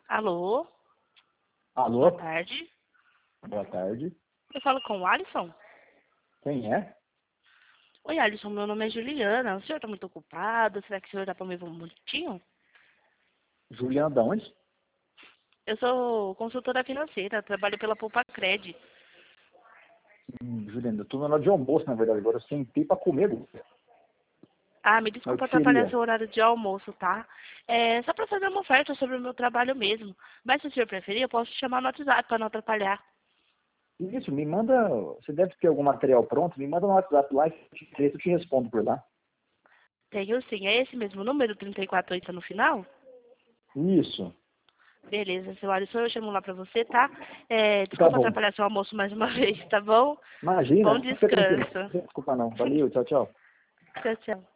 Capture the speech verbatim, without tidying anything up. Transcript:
Alô, boa Alô? tarde. Boa tarde. Eu falo com o Alisson? Quem é? Oi, Alisson, meu nome é Juliana. O senhor está muito ocupado? Será que o senhor dá para me ver um minutinho? Juliana da onde? Eu sou consultora financeira, trabalho pela Poupa Cred. Hum, Juliana, eu tô na hora de almoço, na verdade. Agora eu sentei pra comer. Mas Ah, me o desculpa que atrapalhar seria? seu horário de almoço, tá? É só para fazer uma oferta sobre o meu trabalho mesmo. Mas se o senhor preferir, eu posso te chamar no WhatsApp para não atrapalhar. Isso, me manda. Você deve ter algum material pronto, me manda no WhatsApp lá e se eu te respondo por lá. Tenho sim, é esse mesmo número, trinta e quatro oito no final? Isso. Beleza, seu Alisson, eu chamo lá pra você, tá? É, Tá desculpa bom. atrapalhar seu almoço mais uma vez, tá bom? Bom Imagina, fica tranquilo. descanso. Não tem desculpa não. Valeu, tchau, tchau. Tchau, tchau.